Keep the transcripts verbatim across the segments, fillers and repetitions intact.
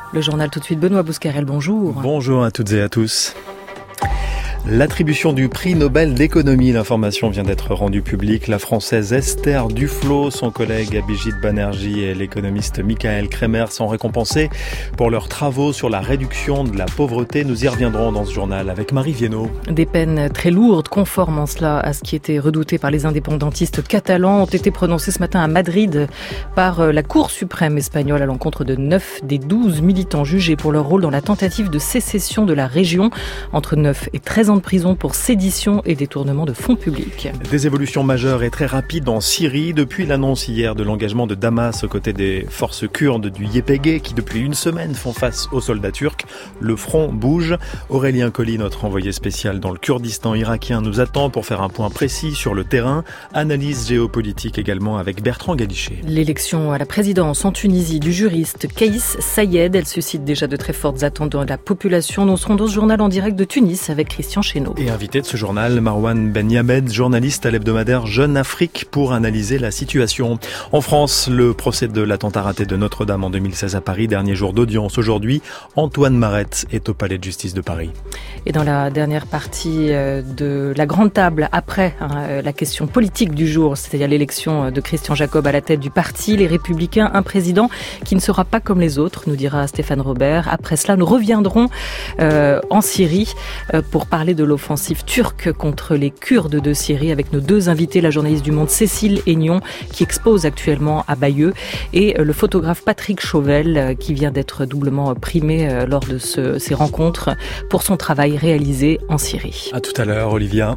Le journal tout de suite, Benoît Bouscarel, bonjour. Bonjour à toutes et à tous. L'attribution du prix Nobel d'économie, l'information vient d'être rendue publique. La Française Esther Duflo, son collègue Abhijit Banerjee et l'économiste Michael Kremer sont récompensés pour leurs travaux sur la réduction de la pauvreté. Nous y reviendrons dans ce journal avec Marie Viennot. Des peines très lourdes, conformes en cela à ce qui était redouté par les indépendantistes catalans, ont été prononcées ce matin à Madrid par la Cour suprême espagnole à l'encontre de neuf des douze militants jugés pour leur rôle dans la tentative de sécession de la région, entre neuf et treize ans de prison pour sédition et détournement de fonds publics. Des évolutions majeures et très rapides en Syrie depuis l'annonce hier de l'engagement de Damas aux côtés des forces kurdes du Y P G qui depuis une semaine font face aux soldats turcs. Le front bouge. Aurélien Colli, notre envoyé spécial dans le Kurdistan irakien, nous attend pour faire un point précis sur le terrain. Analyse géopolitique également avec Bertrand Galichet. L'élection à la présidence en Tunisie du juriste Kaïs Sayed, elle suscite déjà de très fortes attentes dans la population. Nous serons dans ce journal en direct de Tunis avec Christian Chénaud. Et invité de ce journal, Marwan Benyamed, journaliste à l'hebdomadaire Jeune Afrique, pour analyser la situation. En France, le procès de l'attentat raté de Notre-Dame en deux mille seize à Paris, dernier jour d'audience aujourd'hui. Antoine Marette est au palais de justice de Paris. Et dans la dernière partie de la grande table, après hein, la question politique du jour, c'est-à-dire l'élection de Christian Jacob à la tête du parti Les Républicains, un président qui ne sera pas comme les autres, nous dira Stéphane Robert. Après cela, nous reviendrons euh, en Syrie euh, pour parler de l'offensive offensive turque contre les Kurdes de Syrie avec nos deux invités, la journaliste du Monde Cécile Aignon qui expose actuellement à Bayeux et le photographe Patrick Chauvel qui vient d'être doublement primé lors de ce, ces rencontres pour son travail réalisé en Syrie. À tout à l'heure, Olivia.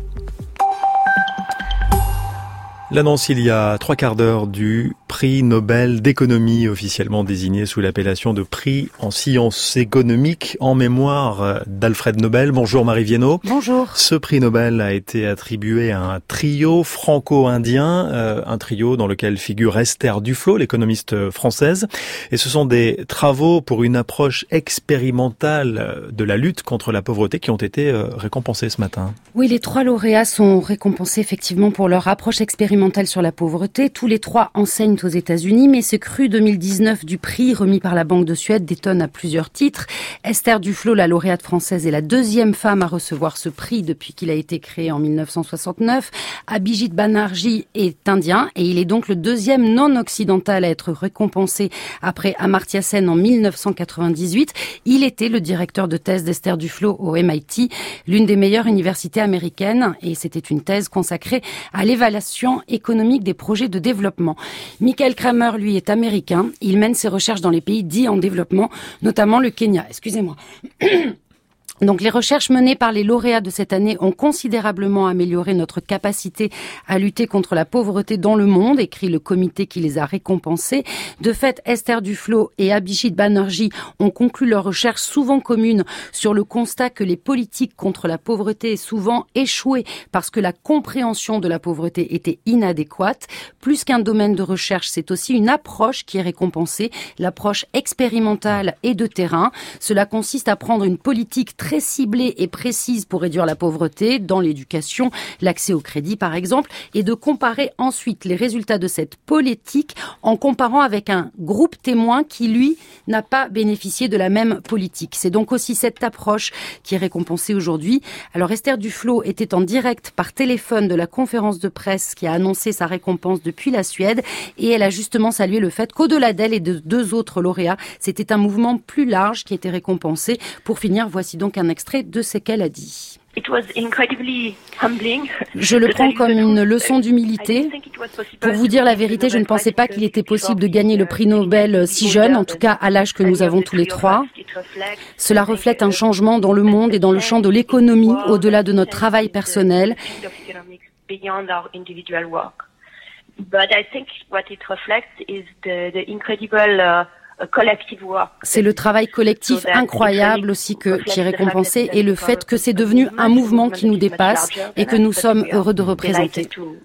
L'annonce il y a trois quarts d'heure du prix Nobel d'économie, officiellement désigné sous l'appellation de prix en sciences économiques en mémoire d'Alfred Nobel. Bonjour Marie Viennot. Bonjour. Ce prix Nobel a été attribué à un trio franco-indien, euh, un trio dans lequel figure Esther Duflo, l'économiste française. Et ce sont des travaux pour une approche expérimentale de la lutte contre la pauvreté qui ont été euh, récompensés ce matin. Oui, les trois lauréats sont récompensés effectivement pour leur approche expérimentale sur la pauvreté. Tous les trois enseignent aux États-Unis, mais ce cru deux mille dix-neuf du prix remis par la Banque de Suède détonne à plusieurs titres. Esther Duflo, la lauréate française, est la deuxième femme à recevoir ce prix depuis qu'il a été créé en mille neuf cent soixante-neuf. Abhijit Banerjee est indien et il est donc le deuxième non-occidental à être récompensé après Amartya Sen en mille neuf cent quatre-vingt-dix-huit. Il était le directeur de thèse d'Esther Duflo au M I T, l'une des meilleures universités américaines, et c'était une thèse consacrée à l'évaluation économique des projets de développement. Michael Kremer, lui, est américain. Il mène ses recherches dans les pays dits en développement, notamment le Kenya. Excusez-moi. Donc les recherches menées par les lauréats de cette année ont considérablement amélioré notre capacité à lutter contre la pauvreté dans le monde, écrit le comité qui les a récompensés. De fait, Esther Duflo et Abhijit Banerjee ont conclu leurs recherches souvent communes sur le constat que les politiques contre la pauvreté aient souvent échoué parce que la compréhension de la pauvreté était inadéquate. Plus qu'un domaine de recherche, c'est aussi une approche qui est récompensée, l'approche expérimentale et de terrain. Cela consiste à prendre une politique très très ciblée et précise pour réduire la pauvreté dans l'éducation, l'accès au crédit par exemple, et de comparer ensuite les résultats de cette politique en comparant avec un groupe témoin qui, lui, n'a pas bénéficié de la même politique. C'est donc aussi cette approche qui est récompensée aujourd'hui. Alors Esther Duflo était en direct par téléphone de la conférence de presse qui a annoncé sa récompense depuis la Suède et elle a justement salué le fait qu'au-delà d'elle et de deux autres lauréats, c'était un mouvement plus large qui était récompensé. Pour finir, voici donc un extrait de ce qu'elle a dit. Je le prends comme une leçon d'humilité. Pour vous dire la vérité, je ne pensais pas qu'il était possible de gagner le prix Nobel si jeune, en tout cas à l'âge que nous avons tous les trois. Cela reflète un changement dans le monde et dans le champ de l'économie, au-delà de notre travail personnel. C'est le travail collectif incroyable aussi que, qui est récompensé et le fait que c'est devenu un mouvement qui nous dépasse et que nous sommes heureux de représenter.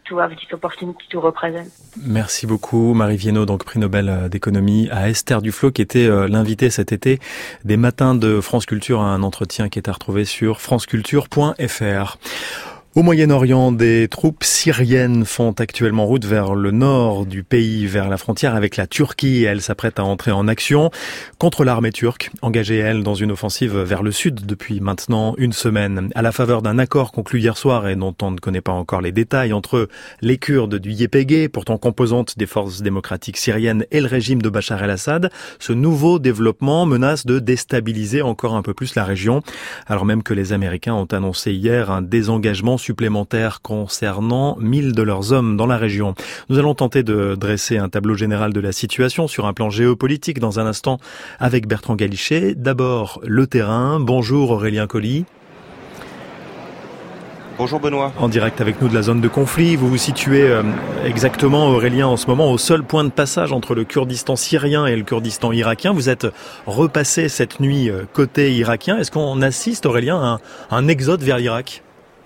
Merci beaucoup Marie Viennot, donc prix Nobel d'économie, à Esther Duflo qui était l'invitée cet été des matins de France Culture, à un entretien qui est à retrouver sur franceculture point f r. Au Moyen-Orient, des troupes syriennes font actuellement route vers le nord du pays, vers la frontière avec la Turquie. Elles s'apprêtent à entrer en action contre l'armée turque, engagée, elle, dans une offensive vers le sud depuis maintenant une semaine. À la faveur d'un accord conclu hier soir et dont on ne connaît pas encore les détails entre les Kurdes du Y P G, pourtant composante des forces démocratiques syriennes, et le régime de Bachar el-Assad, ce nouveau développement menace de déstabiliser encore un peu plus la région, alors même que les Américains ont annoncé hier un désengagement supplémentaires concernant mille de leurs hommes dans la région. Nous allons tenter de dresser un tableau général de la situation sur un plan géopolitique dans un instant avec Bertrand Galichet. D'abord, le terrain. Bonjour Aurélien Colli. Bonjour Benoît. En direct avec nous de la zone de conflit. Vous vous situez euh, exactement, Aurélien, en ce moment au seul point de passage entre le Kurdistan syrien et le Kurdistan irakien. Vous êtes repassé cette nuit euh, côté irakien. Est-ce qu'on assiste, Aurélien, à un, à un exode vers l'Irak ?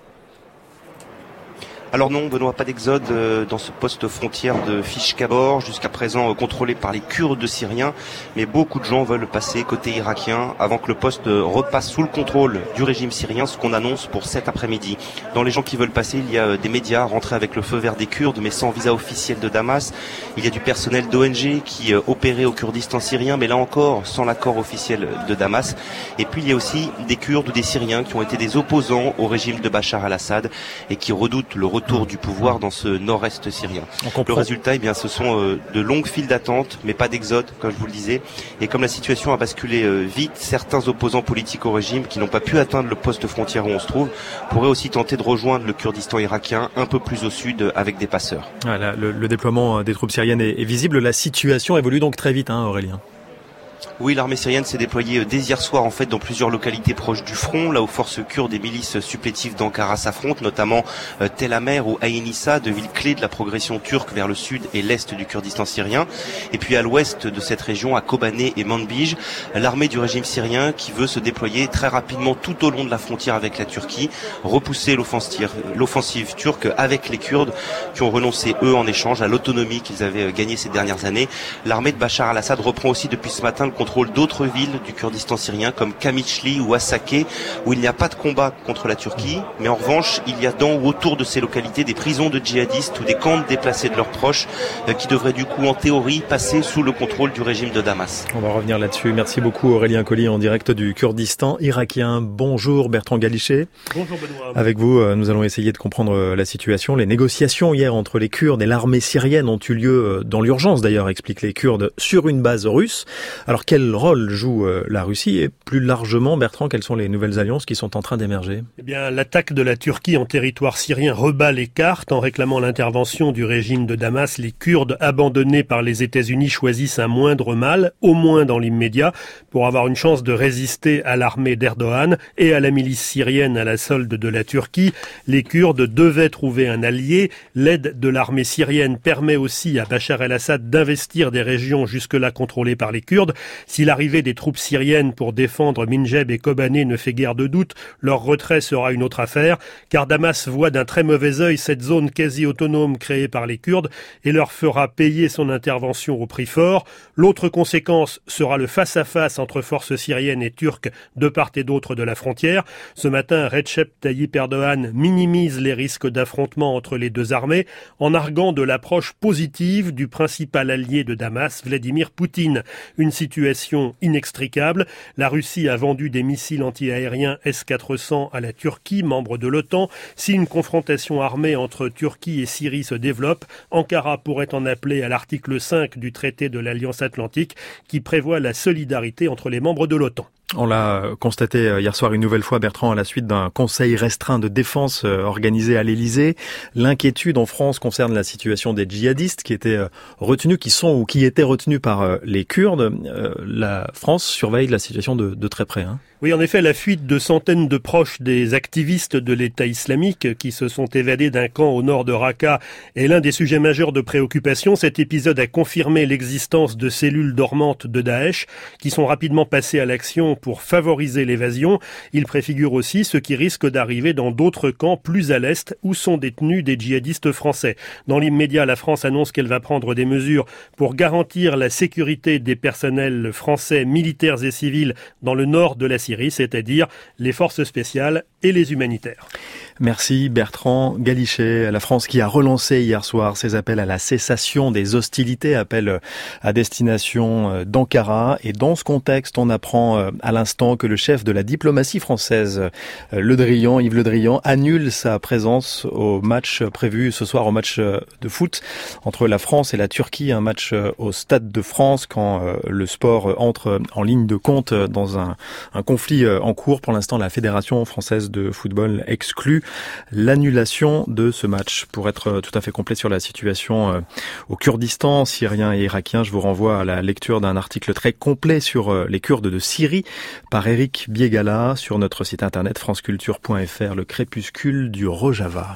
Alors non, Benoît, pas d'exode euh, dans ce poste frontière de Fish-Kabor, jusqu'à présent euh, contrôlé par les Kurdes syriens, mais beaucoup de gens veulent passer côté irakien avant que le poste euh, repasse sous le contrôle du régime syrien, ce qu'on annonce pour cet après-midi. Dans les gens qui veulent passer, il y a euh, des médias rentrés avec le feu vert des Kurdes, mais sans visa officiel de Damas. Il y a du personnel d'O N G qui euh, opérait au Kurdistan syrien, mais là encore sans l'accord officiel de Damas. Et puis il y a aussi des Kurdes ou des Syriens qui ont été des opposants au régime de Bachar el-Assad et qui redoutent le retour tour du pouvoir dans ce nord-est syrien. Le résultat, eh bien, ce sont euh, de longues files d'attente, mais pas d'exode, comme je vous le disais. Et comme la situation a basculé euh, vite, certains opposants politiques au régime qui n'ont pas pu atteindre le poste frontière où on se trouve pourraient aussi tenter de rejoindre le Kurdistan irakien un peu plus au sud avec des passeurs. Voilà, le, le déploiement des troupes syriennes est, est visible. La situation évolue donc très vite, hein, Aurélien. Oui, l'armée syrienne s'est déployée dès hier soir en fait dans plusieurs localités proches du front, là où forces kurdes et milices supplétives d'Ankara s'affrontent, notamment euh, Tel Amer ou Ain Issa, deux villes clés de la progression turque vers le sud et l'est du Kurdistan syrien. Et puis à l'ouest de cette région, à Kobané et Manbij, l'armée du régime syrien qui veut se déployer très rapidement tout au long de la frontière avec la Turquie, repousser l'offensive, l'offensive turque avec les Kurdes qui ont renoncé eux en échange à l'autonomie qu'ils avaient gagnée ces dernières années. L'armée de Bachar el-Assad reprend aussi depuis ce matin le contrôle d'autres villes du Kurdistan syrien comme Kamichli ou Asake, où il n'y a pas de combat contre la Turquie, mais en revanche il y a dans ou autour de ces localités des prisons de djihadistes ou des camps de déplacés de leurs proches euh, qui devraient du coup en théorie passer sous le contrôle du régime de Damas. On va revenir là-dessus. Merci beaucoup Aurélien Colli en direct du Kurdistan irakien. Bonjour Bertrand Galichet. Bonjour Benoît. Avec vous, nous allons essayer de comprendre la situation. Les négociations hier entre les Kurdes et l'armée syrienne ont eu lieu dans l'urgence d'ailleurs, expliquent les Kurdes, sur une base russe. Alors quel rôle joue la Russie et plus largement, Bertrand, quelles sont les nouvelles alliances qui sont en train d'émerger ? Eh bien, l'attaque de la Turquie en territoire syrien rebat les cartes en réclamant l'intervention du régime de Damas. Les Kurdes abandonnés par les États-Unis choisissent un moindre mal, au moins dans l'immédiat, pour avoir une chance de résister à l'armée d'Erdogan et à la milice syrienne à la solde de la Turquie. Les Kurdes devaient trouver un allié. L'aide de l'armée syrienne permet aussi à Bachar el-Assad d'investir des régions jusque-là contrôlées par les Kurdes. Si l'arrivée des troupes syriennes pour défendre Minjeb et Kobané ne fait guère de doute, leur retrait sera une autre affaire, car Damas voit d'un très mauvais œil cette zone quasi autonome créée par les Kurdes et leur fera payer son intervention au prix fort. L'autre conséquence sera le face-à-face entre forces syriennes et turques de part et d'autre de la frontière. Ce matin, Recep Tayyip Erdogan minimise les risques d'affrontement entre les deux armées en arguant de l'approche positive du principal allié de Damas, Vladimir Poutine. Une situation inextricable. La Russie a vendu des missiles anti-aériens S quatre cents à la Turquie, membre de l'OTAN. Si une confrontation armée entre Turquie et Syrie se développe, Ankara pourrait en appeler à l'article cinq du traité de l'Alliance Atlantique qui prévoit la solidarité entre les membres de l'OTAN. On l'a constaté hier soir une nouvelle fois, Bertrand, à la suite d'un conseil restreint de défense organisé à l'Élysée. L'inquiétude en France concerne la situation des djihadistes qui étaient retenus, qui sont ou qui étaient retenus par les Kurdes. La France surveille la situation de, de très près, hein. Oui, en effet, la fuite de centaines de proches des activistes de l'État islamique qui se sont évadés d'un camp au nord de Raqqa est l'un des sujets majeurs de préoccupation. Cet épisode a confirmé l'existence de cellules dormantes de Daesh qui sont rapidement passées à l'action pour favoriser l'évasion. Il préfigure aussi ce qui risque d'arriver dans d'autres camps plus à l'est où sont détenus des djihadistes français. Dans l'immédiat, la France annonce qu'elle va prendre des mesures pour garantir la sécurité des personnels français, militaires et civils dans le nord de la Syrie. Syrie, c'est-à-dire les forces spéciales et les humanitaires. Merci Bertrand Galichet. La France qui a relancé hier soir ses appels à la cessation des hostilités, appel à destination d'Ankara. Et dans ce contexte, on apprend à l'instant que le chef de la diplomatie française, Le Drian, Yves Le Drian, annule sa présence au match prévu ce soir, au match de foot entre la France et la Turquie, un match au Stade de France quand le sport entre en ligne de compte dans un, un conflit en cours. Pour l'instant, la Fédération française de football exclut l'annulation de ce match. Pour être tout à fait complet sur la situation au Kurdistan syrien et irakien, je vous renvoie à la lecture d'un article très complet sur les Kurdes de Syrie par Eric Biegala sur notre site internet franceculture point f r, le crépuscule du Rojava.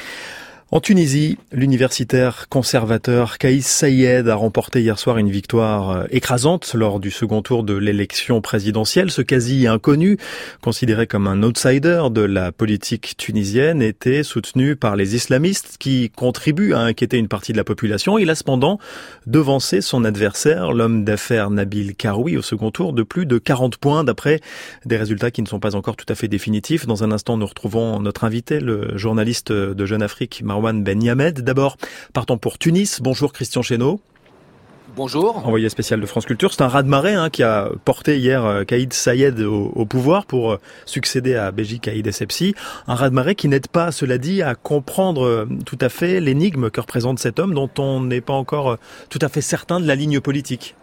En Tunisie, l'universitaire conservateur Kaïs Saïed a remporté hier soir une victoire écrasante lors du second tour de l'élection présidentielle. Ce quasi-inconnu, considéré comme un outsider de la politique tunisienne, était soutenu par les islamistes qui contribuent à inquiéter une partie de la population. Il a cependant devancé son adversaire, l'homme d'affaires Nabil Karoui, au second tour de plus de quarante points, d'après des résultats qui ne sont pas encore tout à fait définitifs. Dans un instant, nous retrouvons notre invité, le journaliste de Jeune Afrique, Marwan Ben Yamed. D'abord, partons pour Tunis. Bonjour Christian Chesneau. Bonjour. Envoyé spécial de France Culture. C'est un raz-de-marée hein, qui a porté hier Kaïd Saïed au, au pouvoir pour succéder à Béji Caïd Essebsi. Un raz-de-marée qui n'aide pas, cela dit, à comprendre tout à fait l'énigme que représente cet homme dont on n'est pas encore tout à fait certain de la ligne politique.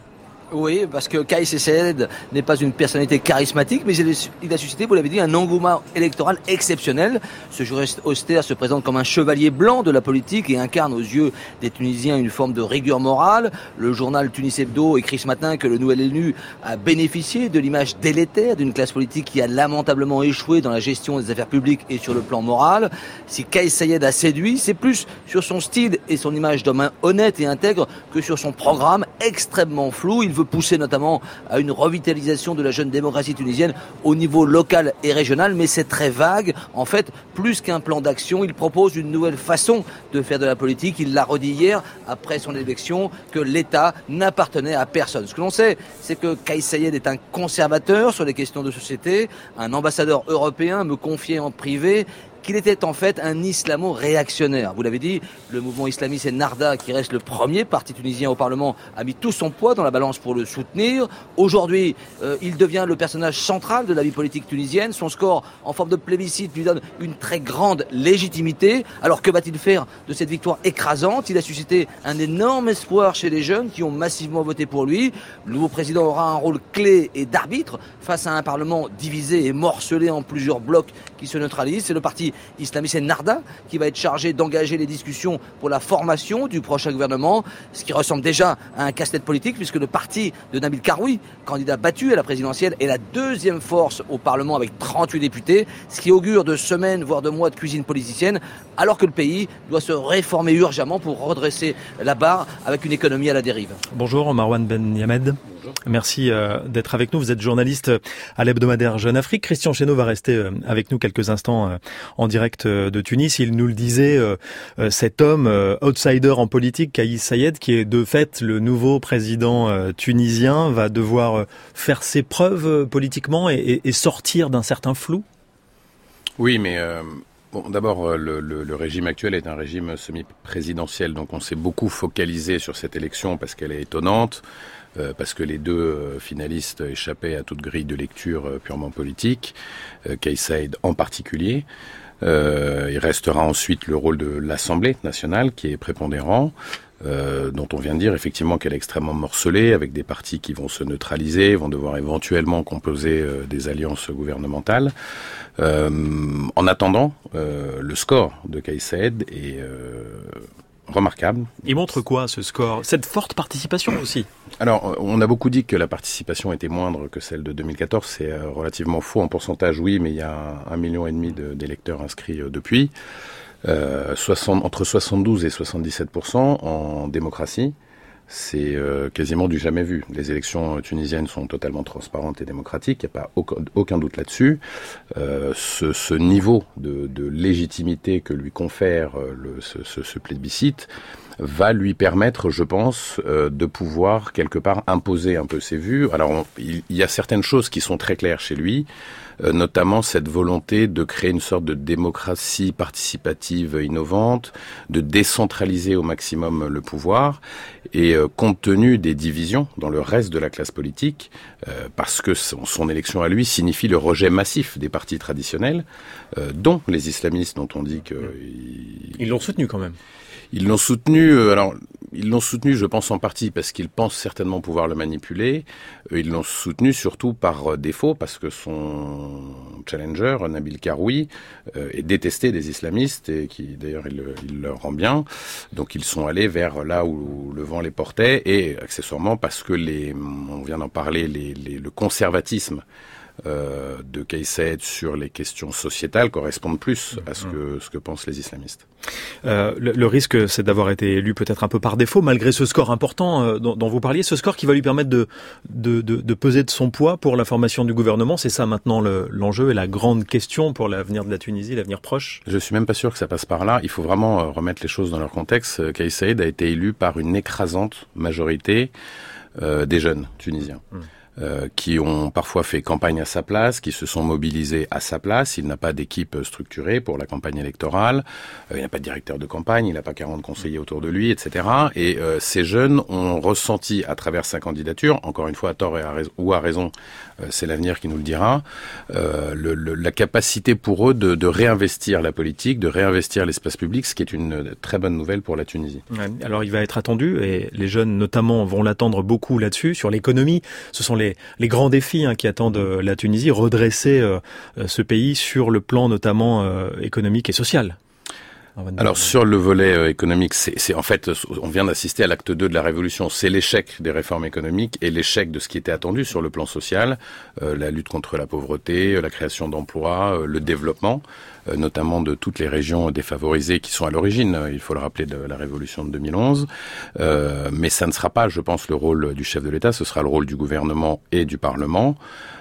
Oui, parce que Kaïs Saïed n'est pas une personnalité charismatique, mais il a suscité, vous l'avez dit, un engouement électoral exceptionnel. Ce juriste austère se présente comme un chevalier blanc de la politique et incarne aux yeux des Tunisiens une forme de rigueur morale. Le journal Tunis Hebdo écrit ce matin que le nouvel élu a bénéficié de l'image délétère d'une classe politique qui a lamentablement échoué dans la gestion des affaires publiques et sur le plan moral. Si Kaïs Saïed a séduit, c'est plus sur son style et son image d'homme honnête et intègre que sur son programme extrêmement flou. Il veut pousser notamment à une revitalisation de la jeune démocratie tunisienne au niveau local et régional, mais c'est très vague. En fait, plus qu'un plan d'action, il propose une nouvelle façon de faire de la politique. Il l'a redit hier, après son élection, que l'État n'appartenait à personne. Ce que l'on sait, c'est que Kaïs Saïed est un conservateur sur les questions de société. Un ambassadeur européen me confiait en privé qu'il était en fait un islamo-réactionnaire. Vous l'avez dit, le mouvement islamiste Ennahda, qui reste le premier parti tunisien au Parlement, a mis tout son poids dans la balance pour le soutenir. Aujourd'hui, euh, il devient le personnage central de la vie politique tunisienne. Son score en forme de plébiscite lui donne une très grande légitimité. Alors que va-t-il faire de cette victoire écrasante ? Il a suscité un énorme espoir chez les jeunes qui ont massivement voté pour lui. Le nouveau président aura un rôle clé et d'arbitre face à un Parlement divisé et morcelé en plusieurs blocs qui se neutralisent. C'est le parti islamiste Ennahda qui va être chargé d'engager les discussions pour la formation du prochain gouvernement, ce qui ressemble déjà à un casse-tête politique puisque le parti de Nabil Karoui, candidat battu à la présidentielle, est la deuxième force au Parlement avec trente-huit députés, ce qui augure de semaines voire de mois de cuisine politicienne, alors que le pays doit se réformer urgemment pour redresser la barre avec une économie à la dérive. Bonjour Marwan Ben Yamed. Bonjour. Merci euh, d'être avec nous. Vous êtes journaliste à l'hebdomadaire Jeune Afrique. Christian Chesneau va rester euh, avec nous quelques instants euh, en direct euh, de Tunis. Il nous le disait, euh, euh, cet homme euh, outsider en politique, Kaïs Saïed, qui est de fait le nouveau président euh, tunisien, va devoir euh, faire ses preuves euh, politiquement et, et, et sortir d'un certain flou. Oui, mais euh, bon, d'abord, le, le, le régime actuel est un régime semi-présidentiel, donc on s'est beaucoup focalisé sur cette élection parce qu'elle est étonnante. Euh, parce que les deux euh, finalistes échappaient à toute grille de lecture euh, purement politique, euh, Kaïs Saïed en particulier. Euh, il restera ensuite le rôle de l'Assemblée nationale qui est prépondérant, euh, dont on vient de dire effectivement qu'elle est extrêmement morcelée, avec des partis qui vont se neutraliser, vont devoir éventuellement composer euh, des alliances gouvernementales. Euh, en attendant, euh, le score de Kaïs Saïed est euh, remarquable. Il montre quoi ce score ? Cette forte participation aussi ? Alors, on a beaucoup dit que la participation était moindre que celle de deux mille quatorze. C'est euh, relativement faux en pourcentage, oui, mais il y a un, un million et demi de, d'électeurs inscrits euh, depuis. Euh, soixante, entre soixante-douze et soixante-dix-sept pour cent en démocratie. C'est euh, quasiment du jamais vu. Les élections tunisiennes sont totalement transparentes et démocratiques, il n'y a pas aucun, aucun doute là-dessus. Euh, ce, ce niveau de, de légitimité que lui confère le, ce, ce, ce plébiscite va lui permettre, je pense, euh, de pouvoir quelque part imposer un peu ses vues. Alors, on, il, il y a certaines choses qui sont très claires chez lui, euh, notamment cette volonté de créer une sorte de démocratie participative innovante, de décentraliser au maximum le pouvoir, et euh, compte tenu des divisions dans le reste de la classe politique, euh, parce que son, son élection à lui signifie le rejet massif des partis traditionnels, euh, dont les islamistes dont on dit que... Ils, ils l'ont soutenu quand même. Ils l'ont soutenu, euh, alors, ils l'ont soutenu, je pense, en partie parce qu'ils pensent certainement pouvoir le manipuler. Euh, ils l'ont soutenu surtout par euh, défaut, parce que son challenger, Nabil Karoui, euh, est détesté des islamistes, et qui, d'ailleurs, il, il leur rend bien. Donc, ils sont allés vers là où le vent les portait, et accessoirement parce que les, on vient d'en parler, les, les, le conservatisme Euh, de Kais Saied sur les questions sociétales correspondent plus à ce que, ce que pensent les islamistes. Euh, le, le risque, c'est d'avoir été élu peut-être un peu par défaut, malgré ce score important euh, dont, dont vous parliez, ce score qui va lui permettre de, de, de, de peser de son poids pour la formation du gouvernement. C'est ça maintenant le, l'enjeu et la grande question pour l'avenir de la Tunisie, l'avenir proche. Je suis même pas sûr que ça passe par là. Il faut vraiment remettre les choses dans leur contexte. Kais Saied a été élu par une écrasante majorité euh, des jeunes tunisiens. Mmh. Euh, qui ont parfois fait campagne à sa place, qui se sont mobilisés à sa place. Il n'a pas d'équipe structurée pour la campagne électorale. Euh, il n'a pas de directeur de campagne, il n'a pas quarante conseillers autour de lui, et cetera. Et euh, ces jeunes ont ressenti à travers sa candidature, encore une fois à tort et à raison, ou à raison, euh, c'est l'avenir qui nous le dira, euh, le, le, la capacité pour eux de, de réinvestir la politique, de réinvestir l'espace public, ce qui est une très bonne nouvelle pour la Tunisie. Ouais, alors il va être attendu, et les jeunes notamment vont l'attendre beaucoup là-dessus, sur l'économie. Ce sont les, les grands défis hein, qui attendent euh, la Tunisie, redresser euh, ce pays sur le plan notamment euh, économique et social. Alors sur le volet euh, économique, c'est, c'est en fait, on vient d'assister à l'acte deux de la révolution. C'est l'échec des réformes économiques et l'échec de ce qui était attendu sur le plan social, euh, la lutte contre la pauvreté, la création d'emplois, euh, le développement, euh, notamment de toutes les régions défavorisées qui sont à l'origine, euh, il faut le rappeler, de la révolution de deux mille onze. Euh, mais ça ne sera pas, je pense, le rôle du chef de l'État, ce sera le rôle du gouvernement et du Parlement.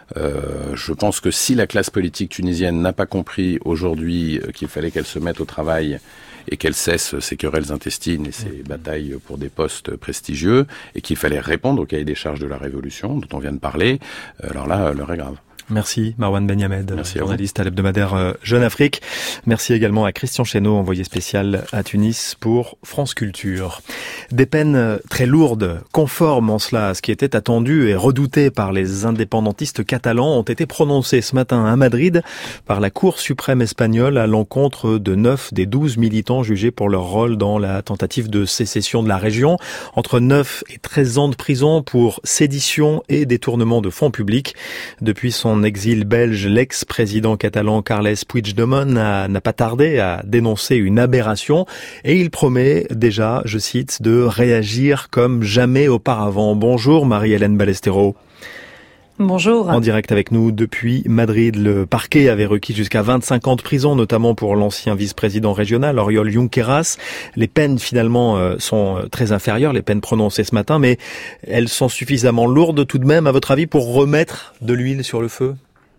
Euh, je pense que si la classe politique tunisienne n'a pas compris aujourd'hui qu'il fallait qu'elle se mette au travail et qu'elle cesse ses querelles intestines et ses batailles pour des postes prestigieux, et qu'il fallait répondre au cahier des charges de la révolution dont on vient de parler, alors là, l'heure est grave. Merci Marwan Benyamed, Merci journaliste à, à l'hebdomadaire euh, Jeune Afrique. Merci également à Christian Chesneau, envoyé spécial à Tunis pour France Culture. Des peines très lourdes, conformes en cela à ce qui était attendu et redouté par les indépendantistes catalans, ont été prononcées ce matin à Madrid par la Cour suprême espagnole à l'encontre de neuf des douze militants jugés pour leur rôle dans la tentative de sécession de la région. Entre neuf et treize ans de prison pour sédition et détournement de fonds publics. Depuis son En exil belge, l'ex-président catalan Carles Puigdemont n'a, n'a pas tardé à dénoncer une aberration et il promet déjà, je cite, de réagir comme jamais auparavant. Bonjour Marie-Hélène Ballesteros. Bonjour. En direct avec nous depuis Madrid, le parquet avait requis jusqu'à vingt-cinq ans de prison, notamment pour l'ancien vice-président régional, Oriol Junqueras. Les peines finalement sont très inférieures, les peines prononcées ce matin, mais elles sont suffisamment lourdes tout de même, à votre avis, pour remettre de l'huile sur le feu ?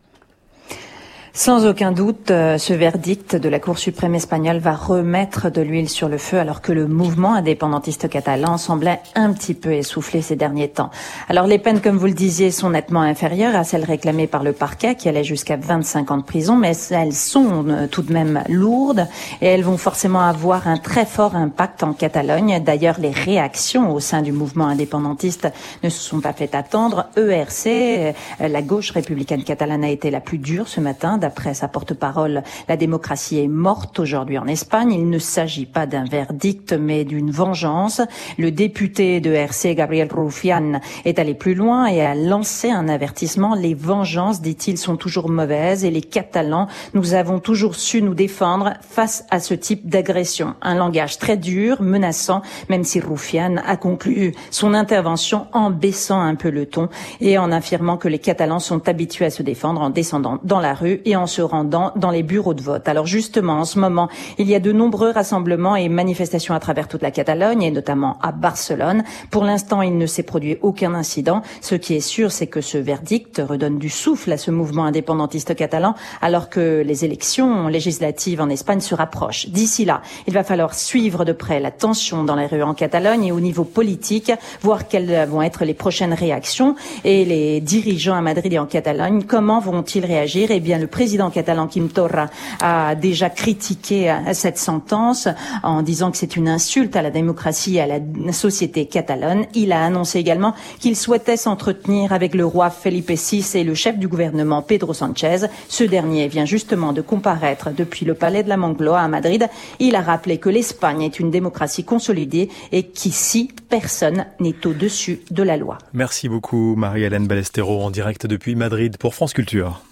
Sans aucun doute, ce verdict de la Cour suprême espagnole va remettre de l'huile sur le feu alors que le mouvement indépendantiste catalan semblait un petit peu essoufflé ces derniers temps. Alors les peines, comme vous le disiez, sont nettement inférieures à celles réclamées par le parquet qui allait jusqu'à vingt-cinq ans de prison, mais elles sont tout de même lourdes et elles vont forcément avoir un très fort impact en Catalogne. D'ailleurs, les réactions au sein du mouvement indépendantiste ne se sont pas fait attendre. E R C, la gauche républicaine catalane, a été la plus dure ce matin. D'après sa porte-parole, la démocratie est morte aujourd'hui en Espagne. Il ne s'agit pas d'un verdict, mais d'une vengeance. Le député de R C, Gabriel Rufián, est allé plus loin et a lancé un avertissement. Les vengeances, dit-il, sont toujours mauvaises et les Catalans, nous avons toujours su nous défendre face à ce type d'agression. Un langage très dur, menaçant, même si Rufián a conclu son intervention en baissant un peu le ton et en affirmant que les Catalans sont habitués à se défendre en descendant dans la rue et en se rendant dans les bureaux de vote. Alors justement, en ce moment, il y a de nombreux rassemblements et manifestations à travers toute la Catalogne et notamment à Barcelone. Pour l'instant, il ne s'est produit aucun incident. Ce qui est sûr, c'est que ce verdict redonne du souffle à ce mouvement indépendantiste catalan alors que les élections législatives en Espagne se rapprochent. D'ici là, il va falloir suivre de près la tension dans les rues en Catalogne et au niveau politique, voir quelles vont être les prochaines réactions et les dirigeants à Madrid et en Catalogne, comment vont-ils réagir? Eh bien, le président catalan Quim Torra a déjà critiqué cette sentence en disant que c'est une insulte à la démocratie et à la société catalane. Il a annoncé également qu'il souhaitait s'entretenir avec le roi Felipe six et le chef du gouvernement Pedro Sánchez. Ce dernier vient justement de comparaître depuis le palais de la Moncloa à Madrid. Il a rappelé que l'Espagne est une démocratie consolidée et qu'ici, personne n'est au-dessus de la loi. Merci beaucoup Marie-Hélène Ballesteros en direct depuis Madrid pour France Culture.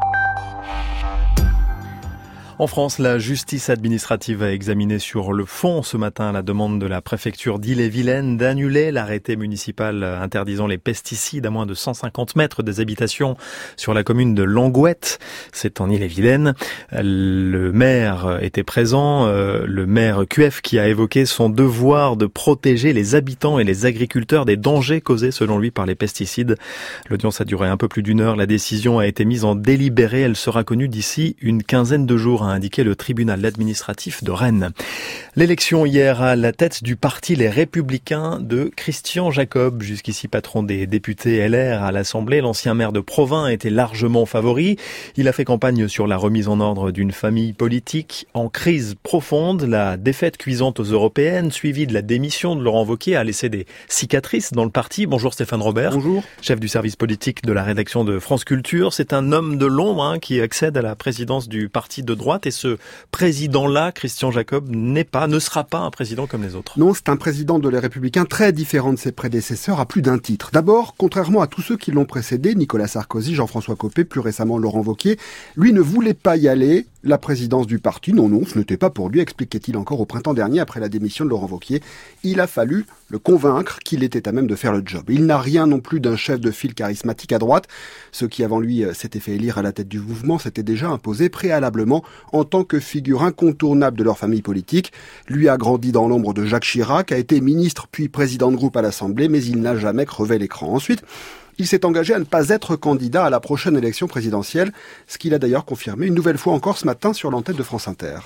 En France, la justice administrative a examiné sur le fond ce matin la demande de la préfecture d'Ille-et-Vilaine d'annuler l'arrêté municipal interdisant les pesticides à moins de cent cinquante mètres des habitations sur la commune de Langouette. C'est en Ille-et-Vilaine. Le maire était présent, le maire Q F qui a évoqué son devoir de protéger les habitants et les agriculteurs des dangers causés selon lui par les pesticides. L'audience a duré un peu plus d'une heure. La décision a été mise en délibéré. Elle sera connue d'ici une quinzaine de jours, a indiqué le tribunal administratif de Rennes. L'élection hier à la tête du parti Les Républicains de Christian Jacob, jusqu'ici patron des députés L R à l'Assemblée. L'ancien maire de Provins était largement favori. Il a fait campagne sur la remise en ordre d'une famille politique en crise profonde. La défaite cuisante aux européennes, suivie de la démission de Laurent Wauquiez, a laissé des cicatrices dans le parti. Bonjour Stéphane Robert. Bonjour. Chef du service politique de la rédaction de France Culture. C'est un homme de l'ombre hein, qui accède à la présidence du parti de droite. Et ce président-là, Christian Jacob, n'est pas, ne sera pas un président comme les autres. Non, c'est un président de Les Républicains très différent de ses prédécesseurs à plus d'un titre. D'abord, contrairement à tous ceux qui l'ont précédé, Nicolas Sarkozy, Jean-François Copé, plus récemment Laurent Wauquiez, lui ne voulait pas y aller. La présidence du parti, non, non, ce n'était pas pour lui, expliquait-il encore au printemps dernier après la démission de Laurent Wauquiez. Il a fallu le convaincre qu'il était à même de faire le job. Il n'a rien non plus d'un chef de file charismatique à droite. Ceux qui avant lui s'étaient fait élire à la tête du mouvement s'étaient déjà imposés préalablement en tant que figure incontournable de leur famille politique. Lui a grandi dans l'ombre de Jacques Chirac, a été ministre puis président de groupe à l'Assemblée, mais il n'a jamais crevé l'écran. Ensuite, il s'est engagé à ne pas être candidat à la prochaine élection présidentielle, ce qu'il a d'ailleurs confirmé une nouvelle fois encore ce matin sur l'antenne de France Inter.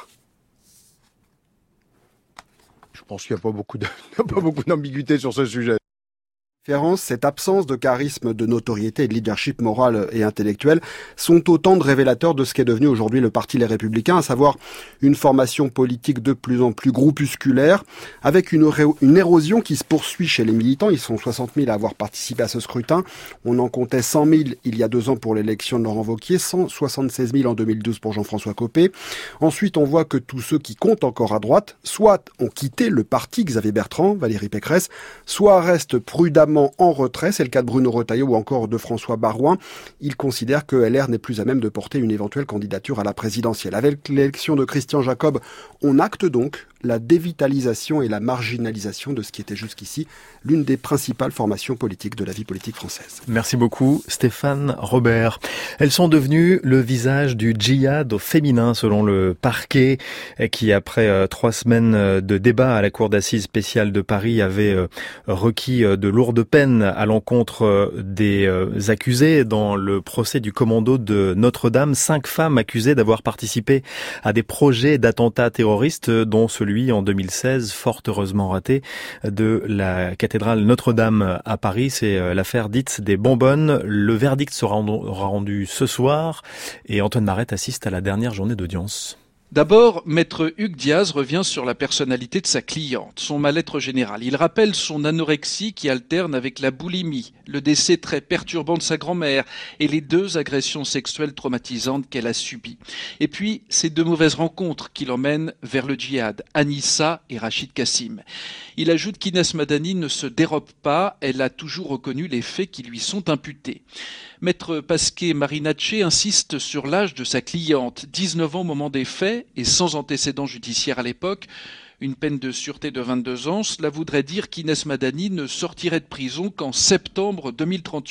Je pense qu'il n'y a pas beaucoup de, pas beaucoup d'ambiguïté sur ce sujet. Cette absence de charisme, de notoriété et de leadership moral et intellectuel sont autant de révélateurs de ce qu'est devenu aujourd'hui le parti Les Républicains, à savoir une formation politique de plus en plus groupusculaire, avec une, ré- une érosion qui se poursuit chez les militants. Ils sont soixante mille à avoir participé à ce scrutin. On en comptait cent mille il y a deux ans pour l'élection de Laurent Wauquiez, cent soixante-seize mille en deux mille douze pour Jean-François Copé. Ensuite, on voit que tous ceux qui comptent encore à droite, soit ont quitté le parti, Xavier Bertrand, Valérie Pécresse, soit restent prudemment en retrait, c'est le cas de Bruno Retailleau ou encore de François Baroin. Il considère que L R n'est plus à même de porter une éventuelle candidature à la présidentielle. Avec l'élection de Christian Jacob, on acte donc la dévitalisation et la marginalisation de ce qui était jusqu'ici l'une des principales formations politiques de la vie politique française. Merci beaucoup Stéphane Robert. Elles sont devenues le visage du djihad au féminin selon le parquet qui, après euh, trois semaines de débat à la cour d'assises spéciale de Paris, avait euh, requis euh, de lourdes peines à l'encontre euh, des euh, accusés dans le procès du commando de Notre-Dame. Cinq femmes accusées d'avoir participé à des projets d'attentats terroristes, dont celui en deux mille seize, fort heureusement raté, de la cathédrale Notre-Dame à Paris. C'est l'affaire dite des bonbonnes. Le verdict sera rendu ce soir et Antoine Marette assiste à la dernière journée d'audience. D'abord, maître Hugues Diaz revient sur la personnalité de sa cliente, son mal-être général. Il rappelle son anorexie qui alterne avec la boulimie, le décès très perturbant de sa grand-mère et les deux agressions sexuelles traumatisantes qu'elle a subies. Et puis, ces deux mauvaises rencontres qui l'emmènent vers le djihad, Anissa et Rachid Kassim. Il ajoute qu'Inès Madani ne se dérobe pas, elle a toujours reconnu les faits qui lui sont imputés. Maître Pasquet Marinacci insiste sur l'âge de sa cliente, dix-neuf ans au moment des faits et sans antécédent judiciaire à l'époque. Une peine de sûreté de vingt-deux ans, cela voudrait dire qu'Inès Madani ne sortirait de prison qu'en septembre deux mille trente-huit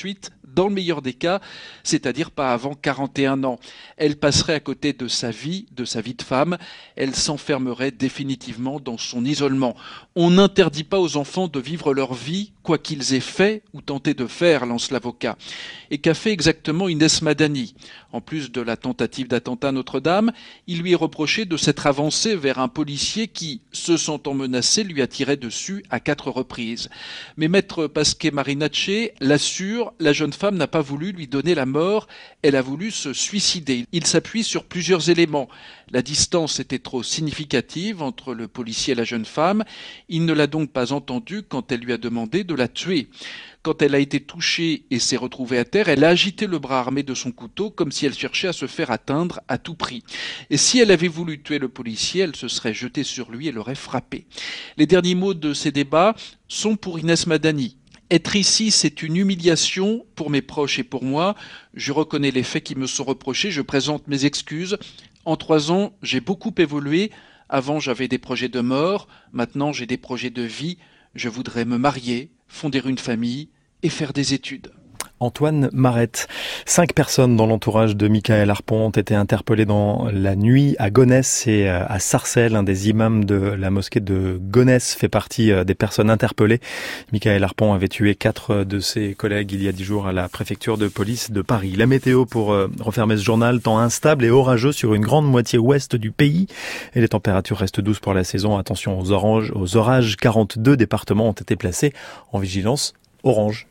dans le meilleur des cas, c'est-à-dire pas avant quarante et un ans. Elle passerait à côté de sa vie, de sa vie de femme. Elle s'enfermerait définitivement dans son isolement. On n'interdit pas aux enfants de vivre leur vie, quoi qu'ils aient fait ou tenté de faire, lance l'avocat. Et qu'a fait exactement Inès Madani? En plus de la tentative d'attentat à Notre-Dame, il lui est reproché de s'être avancé vers un policier qui, se sentant menacé, lui a tiré dessus à quatre reprises. Mais maître Pasquet-Marinacci l'assure, la jeune femme n'a pas voulu lui donner la mort, elle a voulu se suicider. Il s'appuie sur plusieurs éléments. La distance était trop significative entre le policier et la jeune femme. Il ne l'a donc pas entendue quand elle lui a demandé de la tuer. Quand elle a été touchée et s'est retrouvée à terre, elle a agité le bras armé de son couteau comme si elle cherchait à se faire atteindre à tout prix. Et si elle avait voulu tuer le policier, elle se serait jetée sur lui et l'aurait frappé. Les derniers mots de ces débats sont pour Inès Madani. Être ici, c'est une humiliation pour mes proches et pour moi. Je reconnais les faits qui me sont reprochés, je présente mes excuses. En trois ans, j'ai beaucoup évolué. Avant, j'avais des projets de mort. Maintenant, j'ai des projets de vie. Je voudrais me marier, fonder une famille et faire des études. Antoine Marette. Cinq personnes dans l'entourage de Mickaël Harpon ont été interpellées dans la nuit à Gonesse et à Sarcelles. Un des imams de la mosquée de Gonesse fait partie des personnes interpellées. Mickaël Harpon avait tué quatre de ses collègues il y a dix jours à la préfecture de police de Paris. La météo pour refermer ce journal, temps instable et orageux sur une grande moitié ouest du pays. Et les températures restent douces pour la saison. Attention aux oranges, aux orages. quarante-deux départements ont été placés en vigilance orange.